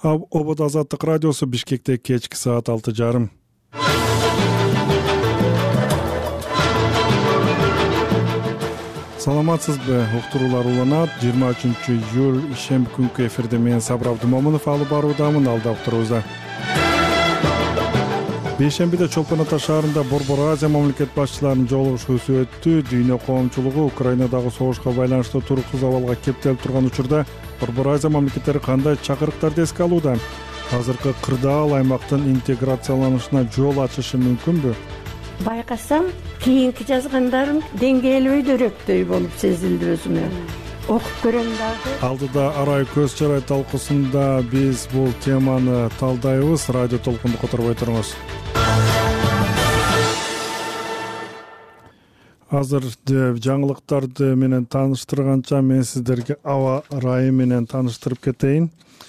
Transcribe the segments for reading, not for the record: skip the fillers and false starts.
Обод Азаттык радиосу, Бишкекте кечки саат 6:30. Саламатсызбы, уктуруулар уланат. 23-июль ишемби күнкү эфирде мен Сабыр Абдымомунов алып баруудамын. Алда уктуруубузда. Бейшембиде Чолпон Ата шаарында Борбор Азия мамлекет башчыларынын жолугушуусу өттү. Дүйнө коомчулугу Украинадагы согушка байланыштуу туруктуу абалга кептелип турган учурда Борбор Азия мамлекеттери кандай чакырыктарды эске алууда? Азыркы кырдаал аймактын интеграцияланышына жол ачышы мүмкүнбү? Байкасам, кийинки жазгандарым деңгээлүү дөйрөктөй болуп сезилди өзүмө. Окуп көрөм дагы. Алдыда арай көз чарай талкуусунда биз бул теманы талдайбыз. Радио толкунду которбой туруңуз. Азыр жаңылыктарды менен тааныштырганча мен сиздерге аба ырайы менен тааныштырып кетейин.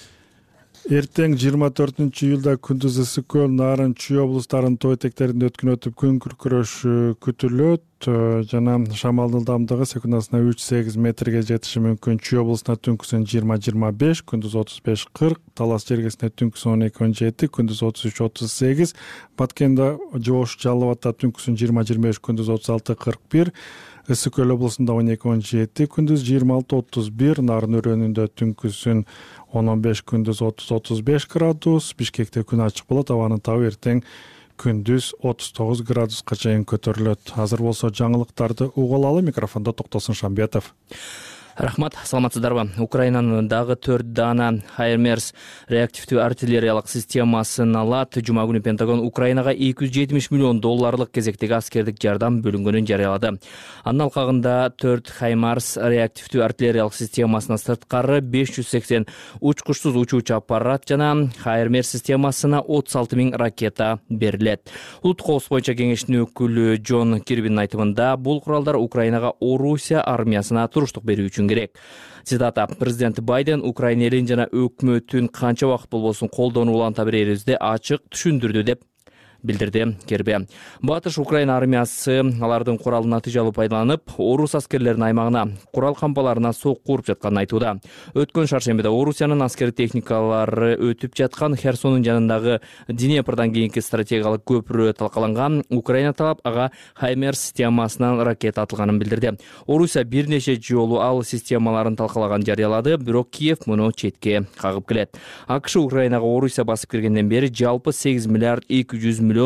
Эртең 24-июлда күндүз Ысык көл, Нарын, Чүй облустарынын тоо этектеринде өткөн күн күркүрөшү күтүлөт. Жана шамалдын ылдамдыгы секундасына 3-8 метрге жетиши мүмкүн. Чүй облусуна түнкүсүн 20-25, күндүз 35-40, Талас жергесине түнкүсүн 12-17, күндүз 33-38, Баткенде жоош Жалал Абадта түнкүсүн 20-25, күндүз 36-41, Ысык көл облусунда 12-17, күндүз 26-31, Нарын өрөөнүндө түнкүсүн 15, күндүз 30-35 градус, Бишкекте күн ачык болот, абанын табы эртең күндүз 39 градуска чейин көтөрүлөт. Азыр болсо жаңылыктарды угулалы, микрофондо Токтосун Шамбетов. Рахмат, саламатсыздарбы. Украинанын дагы 4 дана Хаймерс реактивдүү артиллериялык системасын алат. Жума күнү Пентагон Украинага $270 миллион кезектеги аскердик жардам бөлүнгөнүн жарыялады. Анын алкагында 4 Хаймарс реактивдүү артиллериялык системасына сырткары 580 учкучсуз учуучу аппарат жана Хаймерс системасына 36 000 ракета берилет. Улуттук коопсуздук боюнча кеңештин өкүлү Джон Кирбинин айтымында бул куралдар Украинага Орусия армиясына туруштук берүү үчүн керек. Цитата: Президент Байден Украина элин жана өкмөтүн канча убакыт болбосун колдонуу уланта берерибизди ачык түшүндүрдү деп билдирди Кербе. Батыш Украина армиясы алардын куралын натыйжалуу пайдаланып, орус аскерлеринин аймагына, курал кампаларына сокку уруп жатканын айтууда. Өткөн шаршембиде Орусиянын аскери техникалары өтүп жаткан Херсондун жанындагы Днепрдан кийинки стратегиялык көпүрө талкаланган. Украина талап ага Хаймерс системасынан ракета атылганын билдирди. Орусия бир нече жолу ал системаларын талкалаган жарыялады, бирок Киев муну четке кагып келет. АКШ Украинага Орусия басып киргенден бери жалпы $8 миллиард 200 миллион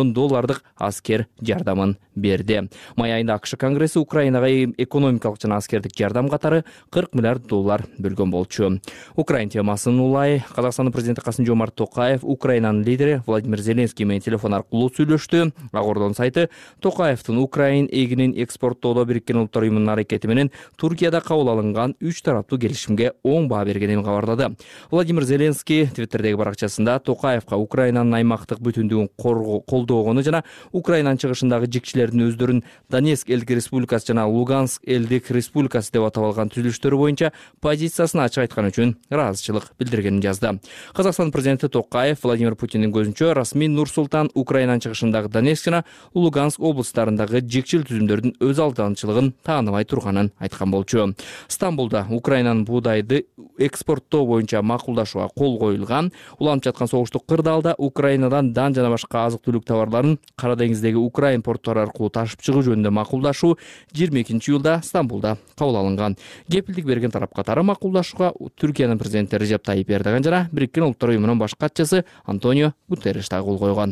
аскер жардамын берди. Май айында АКШ Конгресси Украинага экономикалык жана аскердик жардам катары $40 миллиард бөлгөн болчу. Украина темасын улай Казакстандын президенти Касым-Жомарт Токаев Украинанын лидери Владимир Зеленский менен телефон аркылуу сүйлөштү. Акордон сайты Токаевдин Украин эгинин экспорттоодо Бириккен Улуттар Уюмунун аракети менен Туркияда кабыл алынган 3 тараптуу келишимге оң баа бергенин кабарлады. Владимир Зеленский Твиттердеги баракчасында Токаевга Украинанын аймактык бүтүндүгүн колдогону жана Украинанын чыгышындагы жикчилердин өздөрүн Донецк элдик республикасы жана Луганск элдик республикасы деп атап алган түзүлүштөрү боюнча позициясын ачык айткан үчүн ыраазычылык билдиргенин жазды. Казакстан президенти Токаев Владимир Путиндин көзүнчө расмий Нур-Султан Украинанын чыгышындагы Донецк жана Луганск облустарындагы жикчил түзүмдөрдүн өз алдынчылыгын тааныбай турганын айткан болчу. Стамбулда Украинанын буудайды экспорттоо боюнча макулдашууга кол коюлган. Уланып жаткан согуштук кырдаалда Украинадан дан жана башка азык-түлүк товарларын Кара деңиздеги Украин порттары аркылуу ташып чыгуу жөнүндө макулдашуу 22-июлда Стамбулда кабыл алынган. Кепилдик берген тарап катары макулдашууга Түркиянын президенти Режеп Тайип Эрдоган жана Бириккен Улуттар Уюмунун баш катчысы Антонио Гутерриш да кол койгон.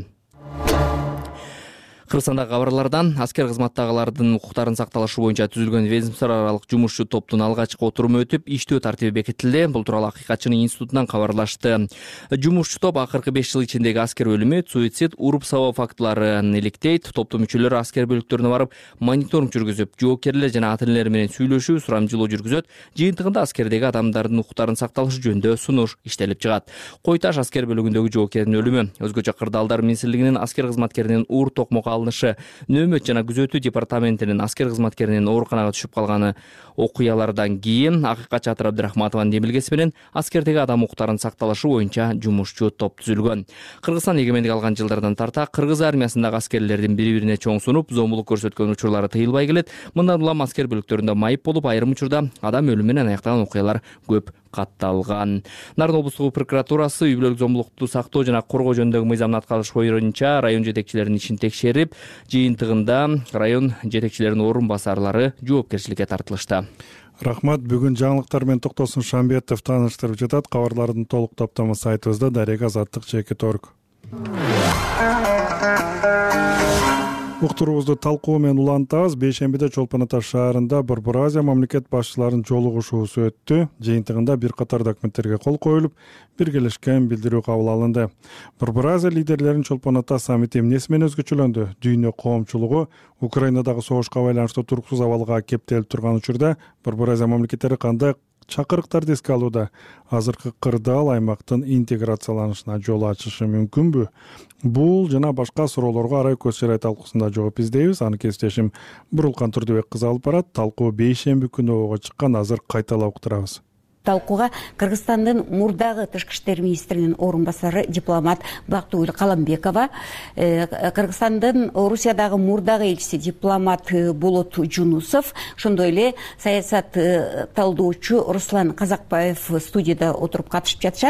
Кыргызстандагы кабарлардан аскер кызматтагылардын укуктарын сакталышы боюнча түзүлгөн ведомство аралык жумушчу топтун алгачкы отуруму өтүп, иштөө тартиби бекитилди. Бул тууралуу Акыйкатчынын институтунан кабарлашты. Жумушчу топ акыркы 5 жыл ичиндеги аскер өлүмү, суицид, уруп сабоо фактыларын иликтейт. Топтун мүчөлөрү аскер бөлүктөрүнө барып, мониторинг жүргүзүп, жоокерлер жана ата-энелер менен сүйлөшүү, сурамжылоо жүргүзөт. Жыйынтыгында аскердеги адамдардын укуктарын сакталышы жөнүндө сунуш иштелип чыгат. Кой Таш аскер бөлүгүндөгү жоокердин өлүмү, өзгөчө кырдаалдар министрлигинин аскер кызматкеринин уур токмок алынышы, нөөмөт жана күзөтүү департаментинин аскер кызматкеринин ооруканага түшүп калганы окуялардан кийин Акыйкатчы Атыр Абдырахматованын демилгеси менен аскердеги адам укуктарын сакталышы боюнча жумушчу топ түзүлгөн. Кыргызстан эгемендик алган жылдардан тарта кыргыз армиясындагы аскерлердин бири-бирине чоң сунуп, зомбулук көрсөткөн учурлары тыйылбай келет. Мындан улам аскер бөлүктөрүндө майып болуп, айрым учурда адам өлүмү менен аяктаган окуялар көп катталган. Нарын облустук прокуратурасы үй бүлөлүк зомбулукту сактоо жана коргоо жөнүндөгү мыйзамын аткарыш боюнча район жетекчилеринин ишин текшерип, жыйынтыгында район жетекчилеринин орун басарлары жоопкерчиликке тартылышты. Рахмат. Бүгүн жаңылыктар менен Токтосун Шамбетов тааныштырып жатат. Кабарлардын толук топтому сайтыбызда Дарек Азаттык.org. Уктуруубузду талкуу менен улантабыз. Бейшембиде Чолпон Ата шаарында Борбор Азия мамлекет башчыларынын жолугушуусу өттү. Жыйынтыгында бир катар документтерге кол коюлуп, биргелешкен билдирүү кабыл алынды. Борбор Азия лидерлеринин Чолпон Ата саммити эмнеси менен өзгөчөлөндү? Дүйнө коомчулугу Украинадагы согушка байланыштуу туруксуз абалга кептелип турган учурда Борбор Азия мамлекеттери кандай чакырыктарды эске алууда? Азыркы кырдаал аймактын интеграцияланышына жол ачышы мүмкүнбү? Бул жана башка суроолорго арай көз чарай талкуусунда жооп издейбиз. Аны кесиптешим Бурулкан Турдубек кызы алып барат. Талкуу бейшемби күнү ого чыккан. Азыр кайталап уктурабыз. Талкууга Кыргызстандын мурдагы тышкы иштер министринин орун басары дипломат Бактыгүл Каламбекова, Кыргызстандын Орусиядагы мурдагы элчиси дипломат Болот Жунусов, ошондой эле саясат талдоочу Руслан Казакбаев студияда отуруп катышып жатышат.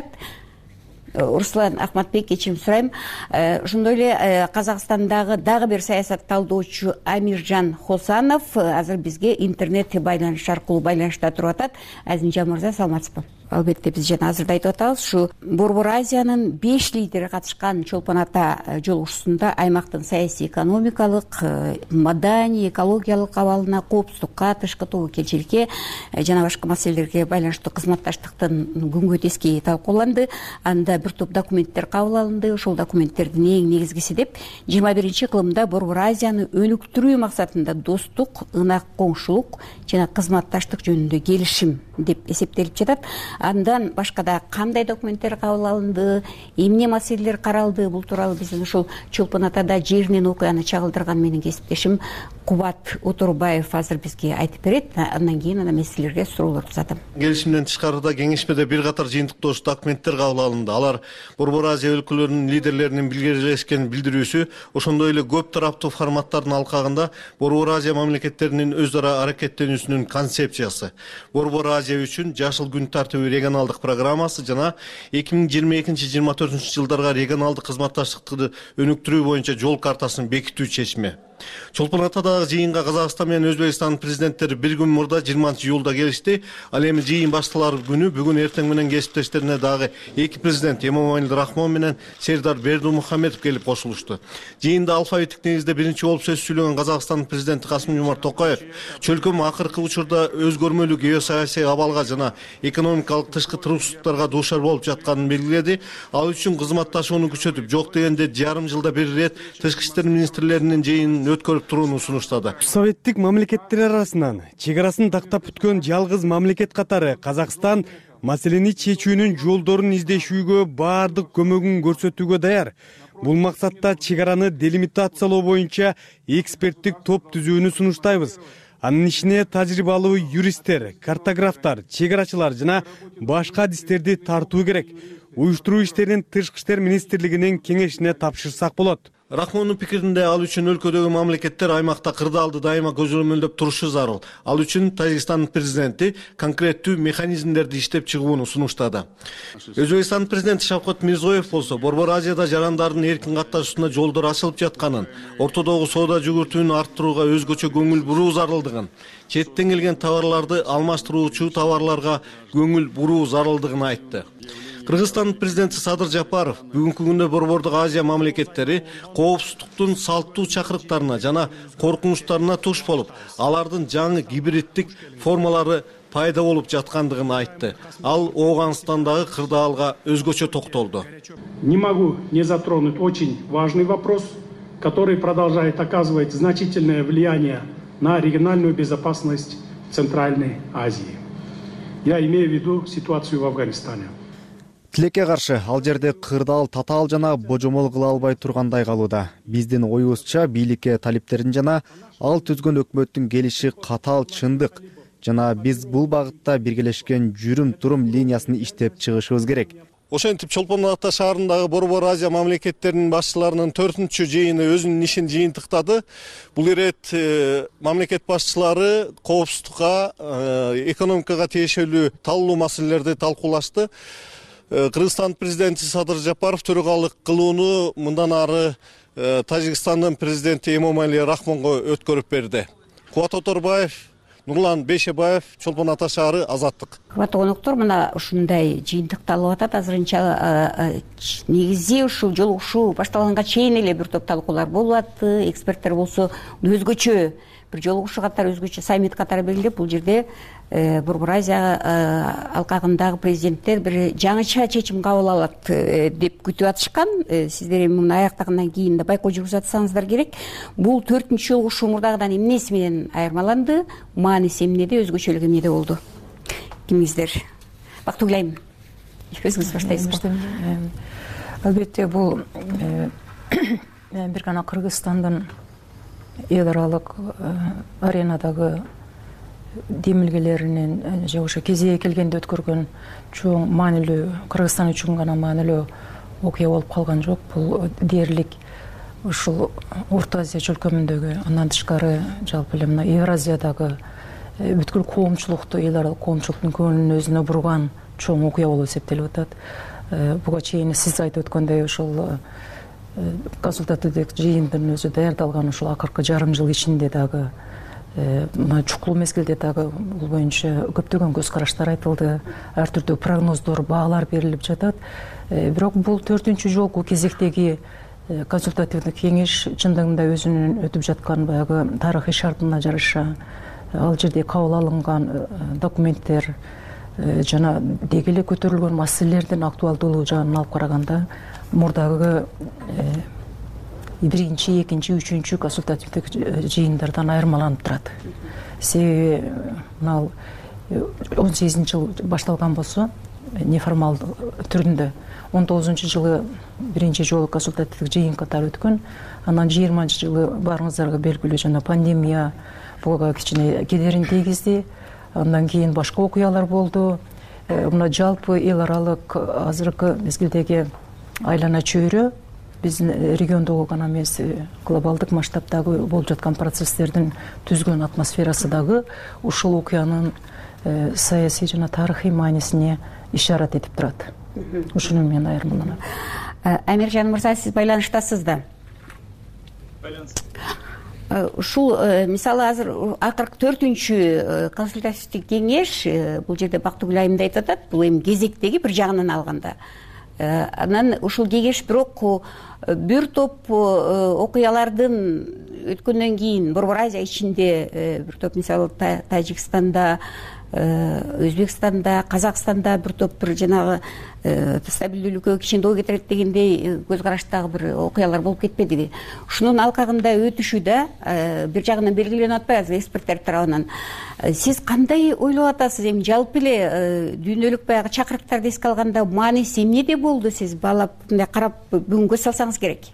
Руслан Ахматбек, кечирим сурайм. Ошондой эле Казакстандагы дагы бир саясат талдоочу Амиржан Хосанов азыр бизге интернет байланыш аркылуу байланышта туруп атат. Азимжан мырза, саламатсызбы? Албетте, биз жана азырда айтып атабыз, ушу Борбор Азиянын 5 лидери катышкан Чолпон Ата жолугушуусунда аймактын саясий, экономикалык, маданий, экологиялык абалына, коопсуздукка, тышкы тобокелчиликке жана башка маселелерге байланыштуу кызматташтыктын күнгө тески талкууланды. Анда бир топ документтер кабыл алынды. Ошол документтердин эң негизгиси деп 21-кылымда Борбор Азияны өнүктүрүү максатында достук, ынак коңшулук жана кызматташтык жөнүндө келишим деп эсептелип жатат. Андан башка да кандай документтер кабыл алынды, эмне маселелер каралды, бул тууралуу биздин ушул Чолпон Атада жеринен окуяны чагылдырган менин кесиптешим Кубат Отурбаев азыр бизге айтып берет. Андан кийин ана маселелерге суроолорду узатам. Келишимден тышкарыда кеңешмеде бир катар жыйынтыктоочу документтер кабыл алынды. Алар Борбор Азия өлкөлөрүнүн лидерлеринин биргелешкен билдирүүсү, ошондой эле көп тараптуу форматтардын алкагында Борбор Азия мамлекеттеринин өз ара аракеттенүүсүнүн концепциясы, Борбор Азия үчүн жашыл күн тартиби регионалдык программасы жана 2022-2024 жылдарга регионалдык кызматташтыкты өнүктүрүү боюнча жол картасын бекитүү чечими. Чолпон Атадагы жыйынга Казакстан менен Өзбекстандын президенттери бир күн мурда 20-июлда келишти. Ал эми жыйын башталар күнү бүгүн эртең менен кесиптештерине дагы эки президент Эмомали Рахмон менен Сердар Бердимухамедов келип кошулушту. Жыйында алфавиттик негизде биринчи болуп сөз сүйлөгөн Казакстандын президенти Касым-Жомарт Токаев чөлкөм акыркы учурда өзгөрмөлүү геосаясий абалга жана экономикалык тышкы туруксуздуктарга дуушар болуп жатканын белгиледи. Ал үчүн кызматташууну күчөтүп, жок дегенде жарым жылда бир ирет тышкы иштер министрлеринин жыйынын өткөрүп турууну сунуштады. Советтик мамлекеттер арасынан чек арасын тактап бүткөн жалгыз мамлекет катары Казакстан маселени чечүүнүн жолдорун издешүүгө баардык көмөгүн көрсөтүүгө даяр. Бул максатта чек араны делимитациялоо боюнча эксперттик топ түзүүнү сунуштайбыз. Анын ишине тажрыйбалуу юристтер, картографтар, чек арачылар жана башка адистерди тартуу керек. Уюштуруу иштерин Тышкы иштер министрлигинин кеңешине тапшырсак болот. Рахмондун пикиринде ал үчүн өлкөдөгү мамлекеттер аймакта кырдаалды дайыма көзөмөлдөп турушу зарыл. Ал үчүн Тажикстандын президенти конкреттүү механизмдерди иштеп чыгууну сунуштады. Өзбекстандын президенти Шавкат Мирзиёев болсо Борбор Азияда жарандардын эркин катташуусуна жолдор ачылып жатканын, ортодогу соода жүгүртүүнү арттырууга өзгөчө көңүл буруу зарылдыгын, четтен келген товарларды алмаштыруучу товарларга көңүл буруу зарылдыгын айтты. Кыргызстандын президенти Садыр Жапаров бүгүнкү күндө Борбордук Азия мамлекеттери коопсуздуктун салттуу чакырыктарына жана коркунучтарына туш болуп, алардын жаңы гибриддик формалары пайда болуп жаткандыгын айтты. Ал Ооганстандагы кырдаалга өзгөчө токтолду. Не могу не затронуть очень важный вопрос, который продолжает оказывать значительное влияние на региональную безопасность Центральной Азии. Я имею в виду ситуацию в Афганистане. Тилекке каршы ал жерде кырдаал татаал жана божомол кыла албай тургандай калууда. Биздин оюбузча бийликке талиптерин жана ал түзгөн өкмөттүн келиши катаал чындык жана биз бул багытта биргелешкен жүрүм турум линиясын иштеп чыгышыбыз керек. Ошентип Чолпон Ата шаарындагы Борбор Азия мамлекеттеринин башчыларынын 4-чү жыйыны өзүнүн ишин жыйынтыктады. Бул ирет мамлекет башчылары коопсуздукка, экономикага тиешелүү талуу маселелерди талкуулашты. Кыргызстан президенти Садыр Жапаров төрөгалык кылууну мындан ары Тажикстандын президенти Эмомали Рахмонго өткөрүп берди. Кубат Оторбаев, Нурлан Бейшебаев, Чолпон Ата шаары, Азаттык. Кубат Конуктор мына ушундай жыйынтыкталып атат. Азырынча негизи ушул жолугушуу башталганга чейин эле бир топ талкуулар болуп атты. Эксперттер болсо өзгөчө бир жолугушуу катары, өзгөчө саммит катары белгилеп, бул жерде Борбор Азия алкагындагы президенттер бир жаңыча чечим кабыл алат деп күтүп атышкан. Сиздер эми муну аяктагандан кийин да байкоо жүргүзүп атсаңыздар керек. Бул 4-чү жолугушуу мурдагыдан эмнеси менен айырмаланды? Мааниси эмнеде, өзгөчөлүгү эмнеде болду? Кимиңиздер? Бактыгүл, өзүңүз баштайсызбы? Албетте, бул бир гана Кыргызстандын эл аралык аренадагы демилгелеринин же ошо кезеги келгенде өткөргөн чоң маанилүү, Кыргызстан үчүн гана маанилүү окуя болуп калган жок. Бул дээрлик ушул Орто Азия чөлкөмүндөгү, андан тышкары жалпы эле мына Евразиядагы бүткүл коомчулукту, эл аралык коомчулуктун көңүлүн өзүнө бурган чоң окуя болуп эсептелип атат. Буга чейин сиз айтып өткөндөй ошол консультативдик жыйындын өзү даярдалган ушул акыркы жарым жыл ичинде дагы мына чукул мезгилде дагы бул боюнча көптөгөн көз караштар айтылды, ар түрдүү прогноздор, баалар берилип жатат. Бирок бул 4-чү жолку кезектеги консультативдик кеңеш чындыгында өзүнүн өтүп жаткан баягы тарыхый шартына жараша ал жерде кабыл алынган документтер жана деги эле көтөрүлгөн маселелердин актуалдуулугу жагынан алып караганда мурдагы 1-чи, 2-чи, 3-чү консультативдик жыйындардан айырмаланып турат. Себеби мына 18-чи жыл башталган болсо, неформалдуу түрүндө 19-чу жылы 1-чи жолу консультативдик жыйын катары өткөн, анан 20-чы жылы баарыңыздарга белгилүү жана пандемия буга кичине кедерин тийгизди. Андан кийин башка окуялар болду. Мына жалпы эл аралык азыркы мезгилдеги айлана чөйрө биздин региондогу гана эмес, глобалдык масштабдагы болуп жаткан процесстердин түзгөн атмосферасы дагы ушул окуянын саясий жана тарыхый маанисине ишарат этип турат. Ушуну мен айырмаланам. Амиржан мырза, сиз байланыштасыз да? Ушул мисалы азыр акыркы 4-чү консультативдик кеңеш, бул жерде Бактыгүл айым да айтып атат, бул эми кезектеги бир жагынан алганда. Анан ушул кеңеш бирок бир топ окуялардын өткөндөн кийин Борбор Азия ичинде бир топ мисалы Тажикстанда, Өзбекстанда, Казакстанда бир топ бир жанагы стабилдүүлүккө кичине доо кетирет дегендей көз караштагы бир окуялар болуп кетпедиби? Ушунун алкагында өтүшү да бир жагынан белгиленип атпайбы азыр эксперттер тарабынан? Сиз кандай ойлоп атасыз? Эми жалпы эле дүйнөлүк баягы чакырыктарды эске алганда мааниси эмнеде болду? Сиз баалап мындай карап бүгүн көз салсаңыз керек.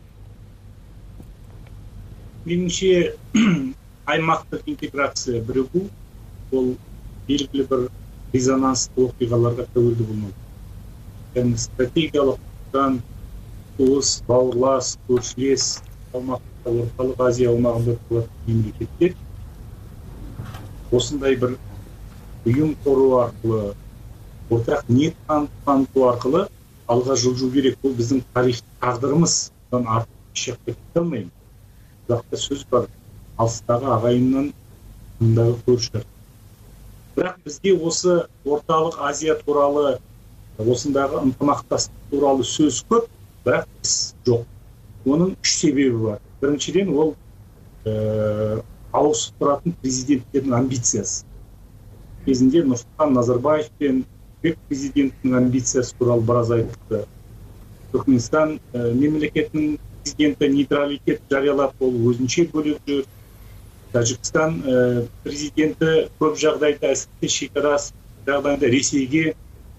Менимче аймактык интеграция биригүү бул белгилүү бир резонанстуу окуяларга төгүлдү болмок. Эми стратегиялык туус, бауырлас, көршүлес Ортолук Азия аймагында турат мемлекеттер осындай бир уюм куруу аркылуу, ортак ниет танытуу аркылуу алга жылжуу керек. Бул биздин тарыхый тагдырыбыздан артык ишек кете алмайм. Бирокта сөз бар, алыстагы агайымдын мындагы көрүшөр. Бирок бизге осы Ортолук Азия тууралуу, осындагы ынтымактастык тууралуу сөз көп, бирок из жок. Онун 3 себеби бар. Биринчиден, ол ауысып туратын президенттердин амбициясы. Кезинде Нурсултан Назарбаев пен Өзбек президентинин амбициясы тууралуу бир аз айтылды. Түркмөнстан мемлекетинин президенти нейтралитет жарыялап, ол өзүнчө бөлөк жүр. Тажикстан президенти көп жагдайда әсіресе шекарасы жагдайда Ресейге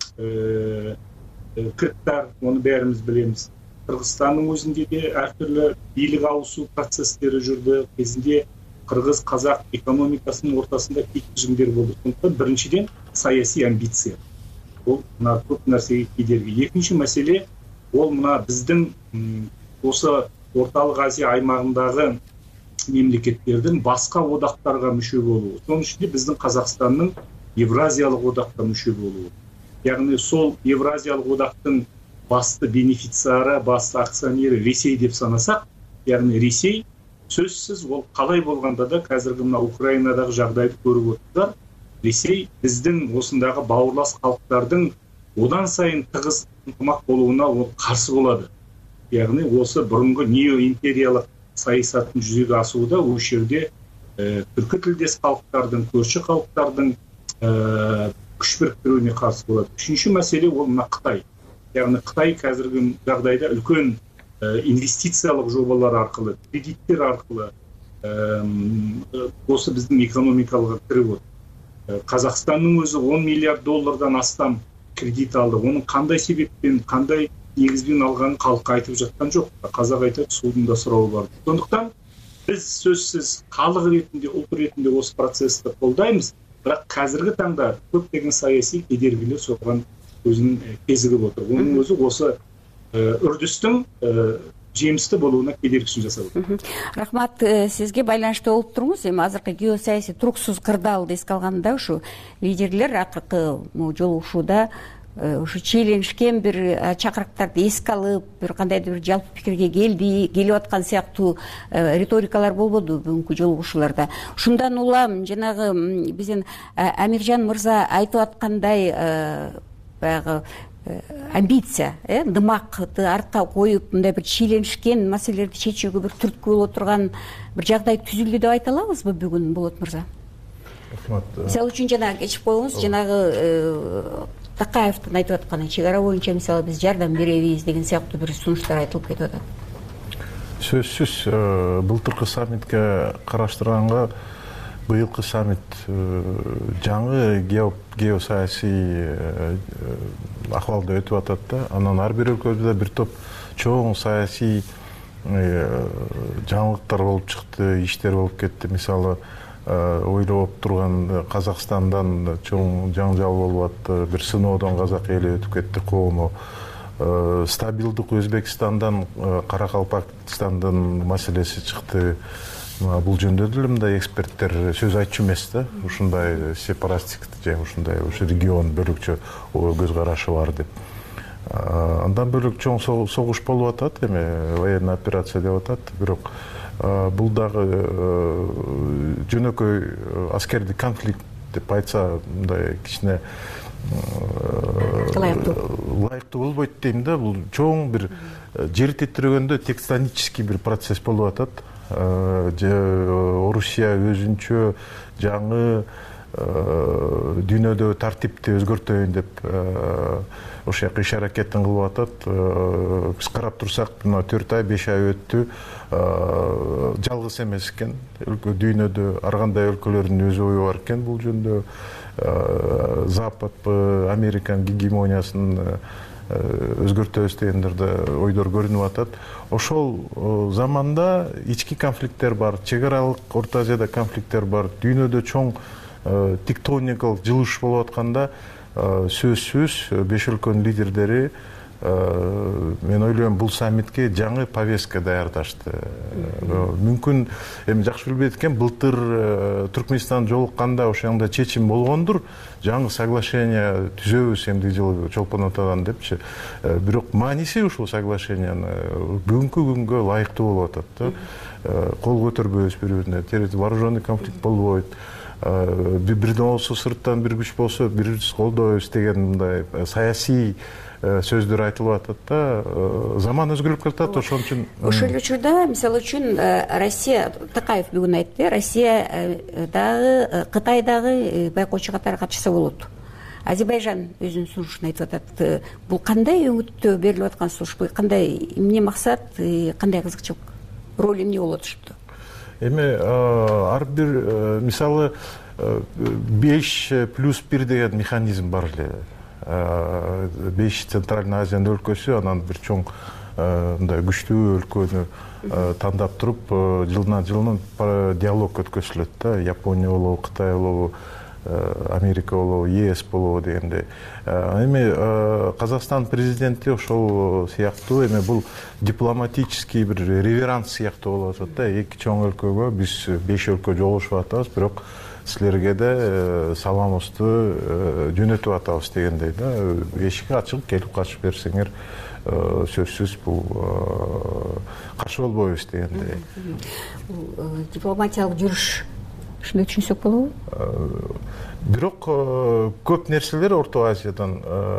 кырктар, оны бәріміз білеміз. Кыргызстандын өзүндө де әртүрлі бийлик ауысуу процесстери жүрдү. Кезинде кыргыз-казак экономикасынын ортасында кикижимдер болду. Сондуктан биринчиден саясий амбиция. ол мына көп нәрсеге кедергі. Екінші мәселе ол мына біздің осы орталық Азия аймағындағы мемлекеттердің басқа одақтарға мүше болуы. Соның ішінде біздің Қазақстанның Евразиялық одаққа мүше болуы. Яғни сол Евразиялық одақтың басты бенефициары, басты акционері Ресей деп санасақ, яғни Ресей сөзсіз ол қалай болғанда да қазіргі мына Украинадағы жағдайды көріп отырсыздар. Ресей біздің осындағы бауырлас халықтардың одан сайын тығыз ынтымақ болуына ол қарсы болады. Яғни осы бұрынғы неоимпериялық саясаттың жүзеге асуында осы жерде түркі тілдес халықтардың, көрші халықтардың күш біріктіруіне қарсы болады. Үшінші мәселе ол мына Қытай. Яғни Қытай қазіргі жағдайда үлкен инвестициялық жобалар арқылы, кредиттер арқылы осы біздің экономикаға кіріп отыр. Қазақстанның өзі 10 миллиард доллардан астам кредит алды. Оның қандай себеппен, қандай негізбен алғанын халыққа айтып жатқан жоқ. Қазақ айтады, судың да сұрауы бар. Сондықтан біз сөзсіз халық ретінде, ұлт ретінде осы процесті қолдаймыз, бірақ қазіргі таңда көптеген саяси кедергілер соған өзін кезігіп отыр. Оның өзі осы үрдістің жемісті болуына кедергісін жасап отыр. Рахмат, сізге байланышты болып тұрмыз. Азыркы геосаяси туруксуз кырдаалды эске алганда ушу лидерлер акыркы жолугушууда ушу чийленишкен бир чакырыктарды эске алып, бир кандайдыр бир жалпы пикирге келип аткан сыяктуу риторикалар болбоду бүгүнкү жолугушууларда. Ушундан улам жанагы биздин Амиржан мырза айтып аткандай баягы амбиция, дымакты артка коюп, мындай бир чийленишкен маселелерди чечүүгө бир түрткү боло турган бир жагдай түзүлдү деп айта алабызбы бүгүн, Болот мырза? Мисалы үчүн жанагы кечип коюңуз, жанагы Такаевдин айтып атканы, чек ара боюнча мисалы биз жардам беребиз деген сыяктуу бир сунуштар айтылып кетип атат. Сөзсүз былтыркы саммитке караштырганга быйылкы саммит жаңы геосаясий акыбалда өтүп атат да. Анан ар бир өлкөдө бир топ чоң саясий жаңылыктар болуп чыкты, иштер болуп кетти. Мисалы ойлоп турган Казакстандан чоң жаңжал болуп атты, бир сыноодон казак эли өтүп кетти коому. Стабилдик Өзбекстандан, Каракалпакстандан маселеси чыкты. Бул жөнүндө деле мындай эксперттер сөз айтчу эмес да, ушундай сепаратисттик же ушундай регион бөлүкчө көз карашы бар деп. Андан бөлөк чоң согуш болуп атат, эми военный операция деп атат, бирок бул дагы жөнөкөй аскердик конфликт деп айтса мындай кичине ылайыктуу болбойт дейм да. Бул чоң бир жер титирегөндө тектонический бир процесс болуп атат. Орусия өзүнчө жаңы дүйнөдө тартипти өзгөртөйүн деп ошол жака иш-аракетин кылып атат. Биз карап турсак, мына 4 ай, 5 ай өттү. Жалгыз эмес экен. Дүйнөдө ар кандай өлкөлөрдүн өз ою бар экен бул жөнүндө. Запад, Американын гегемониясын өзгөртөбүз дегендер да ойдор көрүнүп атат. Ошол заманда ички конфликттер бар, чек аралык Орто Азияда конфликттер бар, дүйнөдө чоң тектоникалык жылыш болуп атканда сөзсүз беш өлкөнүн лидерлери мен ойлойм бул саммитке жаңы повестка даярдашты. Мүмкүн эми жакшы билбейт экен, былтыр Түркмөнстан жолукканда ошондой чечим болгондур, жаңы соглашение түзөбүз эмдиги жылы чолпон атадан депчи. Бирок мааниси ушул соглашениянын бүгүнкү күнгө ылайыктуу болуп атат да. Кол көтөрбөйбүз бири-бирине, вооруженный конфликт болбойт. Бирден болсо сырттан бир күч болсо бирибиз колдойбуз деген мындай саясий сөздөр айтылып атат да. Заман өзгөрүп кетат, ошон үчүн. Ошол учурда, мисалы үчүн, Россия, Такаев бүгүн айтты, Россия дагы, Кытай дагы байкоочу катары катышса болот. Азербайжан өзүнүн сунушун айтып атат. Бул кандай өңүттө берилип аткан сунуш? Кандай, эмне максат, кандай кызыкчылык, роль эмне болуп атышыптыр? Эми ар бир мисалы 5+1 деген механизм бар эле. 5 Центральный Азиянын өлкөсү, анан бир чоң мындай күчтүү өлкөнү тандап туруп, жылдан диалог өткөзүлөт да. Япония болобу, Кытай болобу, Америка болобу, ЕС болобу дегендей. Эми Казакстан президенти ошол сыяктуу эми бул дипломатический бир реверанс сыяктуу болуп атат да. Эки чоң өлкөгө биз 5 өлкө жолугушуп атабыз, бирок силерге де саламыбызды жөнөтүп атабыз дегендей да. Эшик ачык, келип катышып берсеңер сөзсүз бул каршы болбойбуз дегендей. Дипломатиялык жүрүш ушундай түшүнсөк болобу? Бирок көп нерселер Орто Азиядан,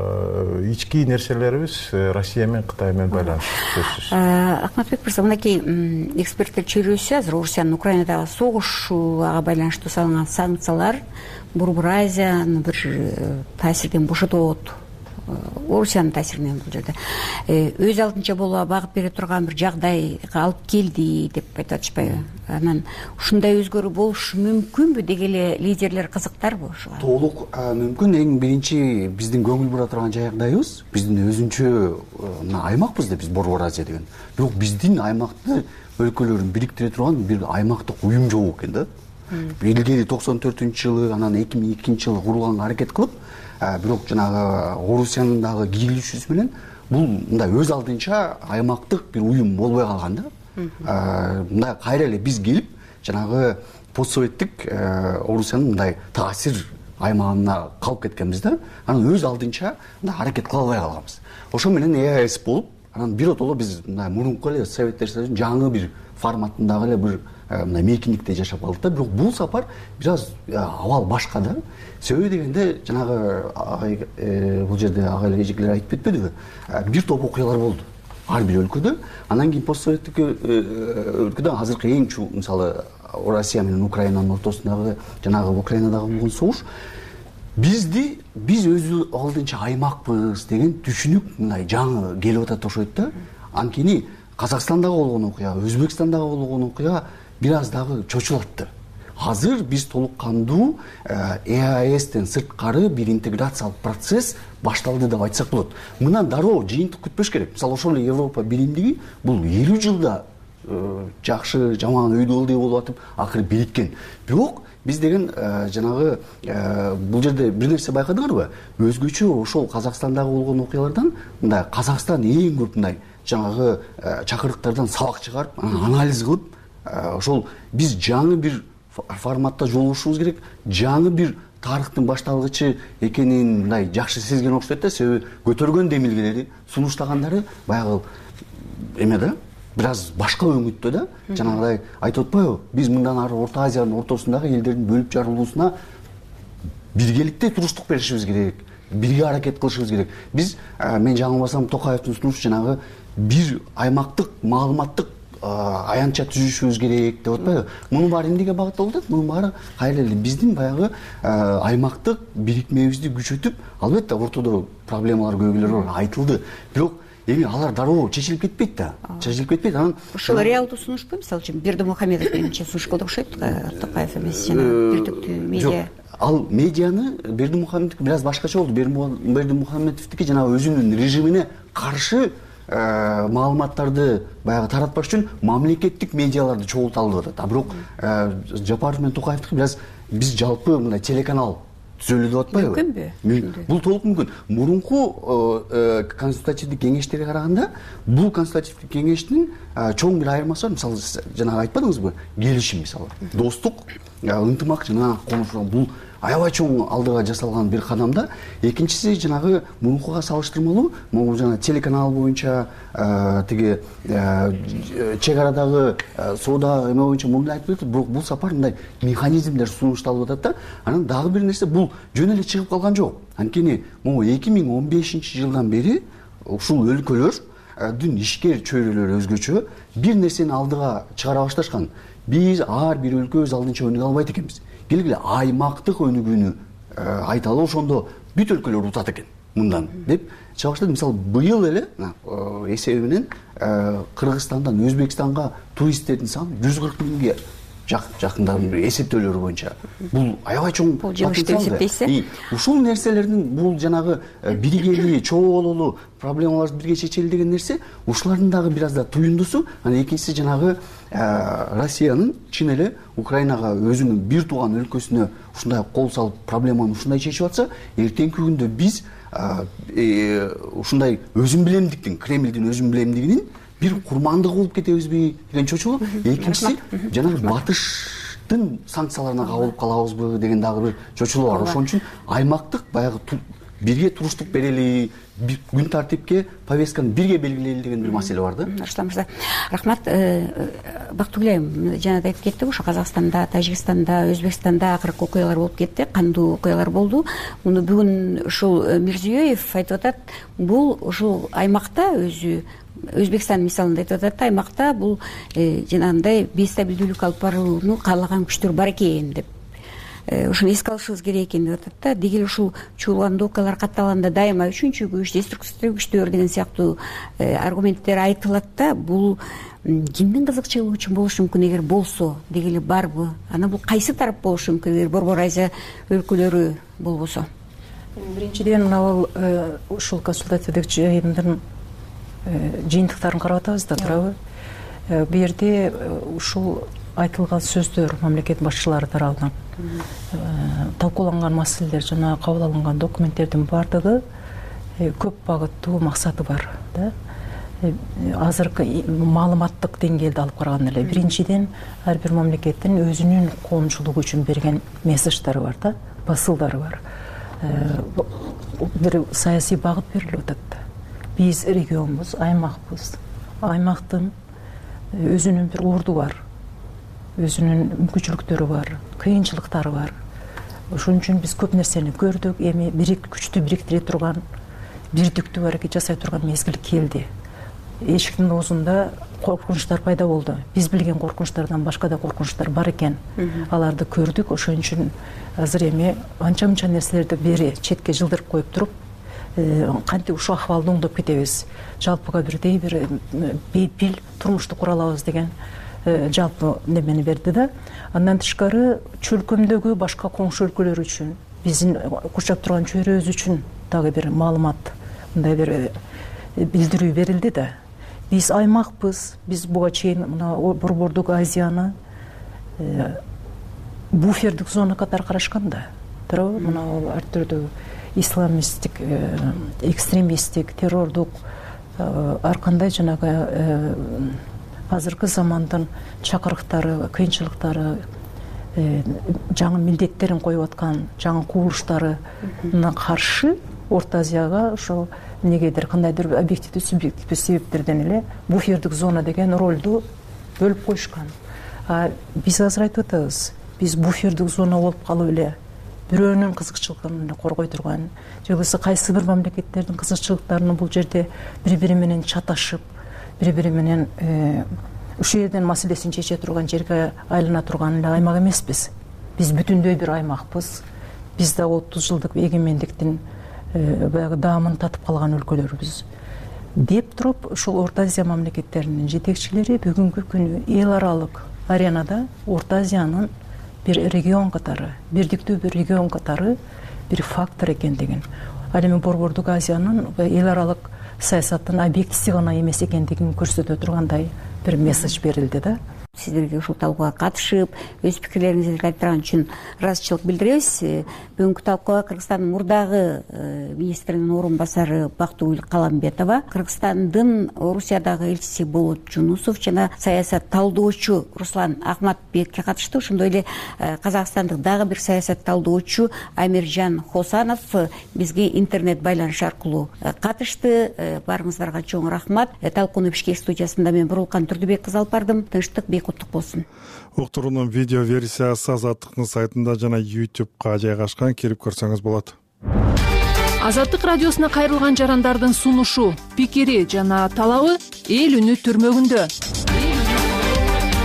ички нерселерибиз Россия менен Кытай менен байланыштуу сөзсүз. Акматбек мырза, мынакей эксперттер чөйрөсү азыр Орусиянын Украинадагы согушуга байланыштуу салынган санкциялар Борбор Азияны бир таасирден бошотот. Орусиянын таасиринен бул жерде өз алдынча болууга багып бере турган бир жагдайга алып келди деп айтып атышпайбы? Анан ушундай өзгөрүү болушу мүмкүнбү деги эле лидерлер кызыктарбы ушуга? Толук мүмкүн. Эң биринчи биздин көңүл бура турган жагдайыбыз, биздин өзүнчө аймакпыз да биз, Борбор Азия деген. Бирок биздин аймакты өлкөлөрүн бириктире турган бир аймактык уюм жок экен да. Илгери 94-жылы, анан 2002-жылы курулганга аракет кылып, бирок жанагы Орусиянын дагы кийлишүүсү менен бул мындай өз алдынча аймактык бир уюм болбой калган да. Мындай кайра эле биз келип жанагы постсоветтик Орусиянын мындай таасир аймагына калып кеткенбиз да. Анан өз алдынча мындай аракет кыла албай калганбыз. Ошо менен ЕАЭС болуп, анан биротоло биз мындай мурунку эле Советтер Союзунун жаңы бир форматындагы эле бир мындай мейкиндикте жашап калдык да. Бирок бул сапар бир аз абал башка да. Себеби дегенде жанагы бул жерде ага эле эжекелер айтып кетпедиби? Бир топ окуялар болду ар бир өлкөдө. Анан кийин постсоветтик өлкөдө азыркы эң чоң, мисалы Россия менен Украинанын ортосундагы жанагы Украинадагы болгон согуш биз өз алдынча аймакпыз деген түшүнүк мындай жаңы келип атат окшойт да. Анткени Казакстандагы болгон окуя, Өзбекстандагы болгон окуя бир аз дагы чочулатты. Азыр биз толук кандуу ЕАЭСтен сырткары бир интеграциялык процесс башталды деп айтсак болот. Мындан дароо жыйынтык күтпөш керек. Мисалы ошол эле Европа биримдиги бул 50 жылда жакшы жаман өйдөлдүй болуп атып, акыры бириккен. Бирок биз деген жанагы бул жерде бир нерсе байкадыңарбы? Өзгөчө ошол Казакстандагы болгон окуялардан мындай Казакстан эң көп мындай жанагы чакырыктардан сабак чыгарып, анализ кылып, ошол биз жаңы бир форматта жолугушубуз керек, жаңы бир тарыхтын башталгычы экенин мындай жакшы сезген окшойт да. Себеби көтөргөн демилгелери, сунуштагандары баягы эме да, бир аз башка өңүттө да. Жанагыдай айтып атпайбы? Биз мындан ары Орто Азиянын ортосундагы элдердин бөлүп жарылуусуна биргеликте туруштук беришибиз керек, бирге аракет кылышыбыз керек. Биз мен жаңылбасам Токаевдин сунушу жанагы бир аймактык маалыматтык аянтча түзүшүбүз керек деп атпайбы? Мунун баары эмнеге багытталып атат? Мунун баары кайра эле биздин баягы аймактык бирикмебизди күчөтүп, албетте ортодо проблемалар көбүлөр бар, айтылды. Бирок эми алар дароо чечилип кетпейт да. Чечилип кетпейт. Анан ушул реалдуу сунушпу? Мисалы үчүн Бердимухамедов менимче сунуш кылды окшойт, Токаев эмес, жана бирдиктүү медиа. Ал медианы Бердимухамедовдики бир аз башкача болду. Бердимухамедовдики жанагы өзүнүн режимине каршы маалыматтарды баягы таратпаш үчүн мамлекеттик медиаларды чогулталып атат. Бирок Жапаров менен Токаевдики бир аз биз жалпы мындай телеканал түзөлү деп атпайбы? Мүмкүнбү? Бул толук мүмкүн. Мурунку консультативдик кеңештерге караганда бул консультативдик кеңештин чоң бир айырмасы бар. Мисалы жанагы айтпадыңызбы? Келишим мисалы. Достук, ынтымак жана конушуган бул аябай чоң алдыга жасалган бир кадамда. Экинчиси жанагы мурункуга салыштырмалуу, могу жана телеканал боюнча тиги чек арадагы соода эме боюнча муну айтып атат, бирок бул сапар мындай механизмдер сунушталып атат да. Анан дагы бир нерсе, бул жөн эле чыгып калган жок. Анткени могу 2015-жылдан бери ушул өлкөлөрдүн ишкер чөйрөлөрү өзгөчө бир нерсени алдыга чыгара башташкан. Биз ар бир өлкө өз алдынча өнүгө албайт экенбиз. Келгиле аймактык өнүгүүнү айталы, ошондо бүт өлкөлөр утат экен мындан деп чыга баштады. Мисалы быйыл эле эсеби менен Кыргызстандан Өзбекстанга туристтердин саны 140 миңге жакында эсептөөлөр боюнча бул аябай чоң жыгыш деп эсептейсиз. Ушул нерселердин бул жанагы биригелүү, чогуу бололуу, проблемаларды бирге чечели деген нерсе ушулардын дагы бир аз да туюндусу. Анан экинчиси жанагы Россиянын чын эле Украинага өзүнүн бир тууган өлкөсүнө ушундай кол салып проблеманы ушундай чечип атса, эртеңки күндө биз ушундай өзүн билемдиктин, Кремлдин өзүн билемдигинин бир курмандыгы болуп кетебизби деген чочулук. Экинчиси жанагы батыштын санкцияларына кабылып калабызбы деген дагы бир чочулук бар. Ошон үчүн аймактык баягы бирге туруштук берели, күн тартипке повестканы бирге белгилейли деген бир маселе бар да. Руслан мырза, рахмат. Бактыгүл айым жана да айтып кеттик, ошо Казакстанда, Тажикстанда, Өзбекстанда акыркы окуялар болуп кетти, кандуу окуялар болду. Муну бүгүн ушул Мирзиёев айтып атат, бул ушул аймакта өзү Өзбекстан мисалында айтып атат, аймакта бул жанагындай бейстабилдүүлүк алып барууну каалаган күчтөр бар экен деп. Ушуну эске алышыбыз керек экен деп атат да. Деги эле ушул чуулган окуялар катталганда дайыма үчүнчү күч, деструктивдүү күчтөр деген сыяктуу аргументтер айтылат да. Бул кимдин кызыкчылыгы үчүн болушу мүмкүн, эгер болсо, деги эле барбы? Анан бул кайсы тарап болушу мүмкүн, эгер Борбор Азия өлкөлөрү болбосо? Биринчиден ал ушул консультативдик жыйындын жыйынтыктарын карап атабыз да, туурабы? Бу жерде ушул айтылган сөздөр мамлекет башчылары тарабынан талкууланган маселелер жана кабыл алынган документтердин баардыгы көп багыттуу максаты бар да. Азыркы маалыматтык деңгээлде алып караганда эле биринчиден ар бир мамлекеттин өзүнүн коомчулугу үчүн берген месседждары бар да, басылдары бар. Бир саясий багыт берилип атат. Биз регионбуз, аймакпыз. Аймактын өзүнүн бир орду бар. Өзүнүн мүмкүнчүлүктөрү бар, кыйынчылыктары бар. Ошон үчүн биз көп нерсени көрдүк. Эми күчтү бириктире турган, бирдиктүү аракет жасай турган мезгил келди. Эшиктин оозунда коркунучтар пайда болду. Биз билген коркунучтардан башка да коркунучтар бар экен. Аларды көрдүк. Ошон үчүн азыр эми анча-мынча нерселерди бери четке жылдырып коюп туруп, кантип ушул акыбалды оңдоп кетебиз, жалпыга бирдей бир бейпил турмушту кура алабыз деген жалпы немени берди да. Андан тышкары чөлкөмдөгү башка коңшу өлкөлөр үчүн, биздин курчап турган чөйрөбүз үчүн дагы бир маалымат, мындай бир билдирүү берилди да. Биз аймакпыз, биз буга чейин мына Борбордук Азияны буфердик зона катары карашкан да. Туурабы? Мына ар түрдүү исламисттик, экстремисттик, террордук ар кандай жанагы азыркы замандын чакырыктары, кыйынчылыктары, жаңы милдеттерин коюп аткан жаңы кубулуштарына каршы Орто Азияга ошол негедир кандайдыр объективдүү, субъективдүү себептерден эле буфердик зона деген ролду бөлүп коюшкан. Биз азыр айтып атабыз, биз буфердик зона болуп калып эле бирөөнүн кызыкчылыгын коргой турган, же болбосо кайсы бир мамлекеттердин кызыкчылыктарını бул жерде бири-бири менен чаташып, бири-бири менен ушул жерден маселесин чече турган жерге айлана турган эле аймак эмеспиз. Биз бүтүндөй бир аймакпыз. Биз да 30 жылдык эгемендиктин баягы даамын татып калган өлкөлөрбүз деп туруп, ушул Орто Азия мамлекеттеринин жетекчилери бүгүнкү күнү эл аралык аренада Орто Азиянын бир регион катары, бирдиктүү бир регион катары бир фактор экендигин, ал эми Борбордук Азиянын эл аралык саясаттын объектиси гана эмес экендигин көрсөтө тургандай бир месседж берилди да. Сиздерге ушул талкууга катышып, өз пикирлериңизди айтырган үчүн ыраазычылык билдиребиз. Бүгүнкү талкууга Кыргызстандын мурдагы министринин орун басары Бактыгүл Каламбетова, Кыргызстандын Орусиядагы элчиси Болот Жунусов жана саясат талдоочу Руслан Ахматбекке катышты. Ошондой эле казакстандык дагы бир саясат талдоочу Амиржан Хосанов бизге интернет байланыш аркылуу катышты. Баарыңыздарга чоң рахмат. Талкууну Бишкек студиясында мен Бурулкан Турдубек кызы алып бардым. Тынчтык куттук болсун. Уктуруунун видео версиясы Азаттыктын сайтында жана YouTube'га жайгашкан, кирип көрсөңүз болот. Азаттык радиосуна кайрылган жарандардын сунушу, пикири жана талабы эл үнү түрмөгүндө.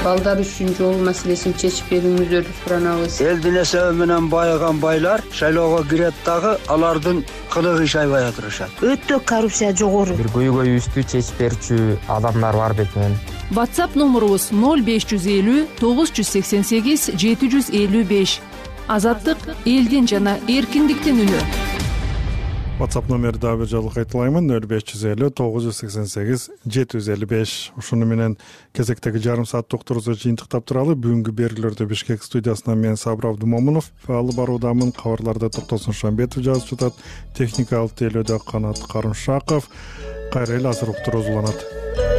балдар үчүн жол маселесин чечип берүүңүздөрдү суранабыз. Элдин эсеби менен байыган байлар шайлоого кирет дагы алардын кылыгы иш айбай отурушат. Өтө коррупция жогору. Бир көйгөйүбүздү чечип берүүчү адамдар бар бекен. WhatsApp номурубуз 0550 988 755. Азаттык элдин жана эркиндиктин үнү. WhatsApp номерди дагы бир жолу кайталаймын: 0550 988 755. Ушуну менен кезектеги жарым саат докторубузду жыйынтыктап туралы. Бүгүнкү берүүлөрдү Бишкек студиясынан мен Сабыр Абдымомунов алып баруудамын. Кабарларды Токтосун Шамбетов жазып жатат. Техникалык тейлөөдө Канат Карымшаков. Кайра эле азыр уктуруп уланат.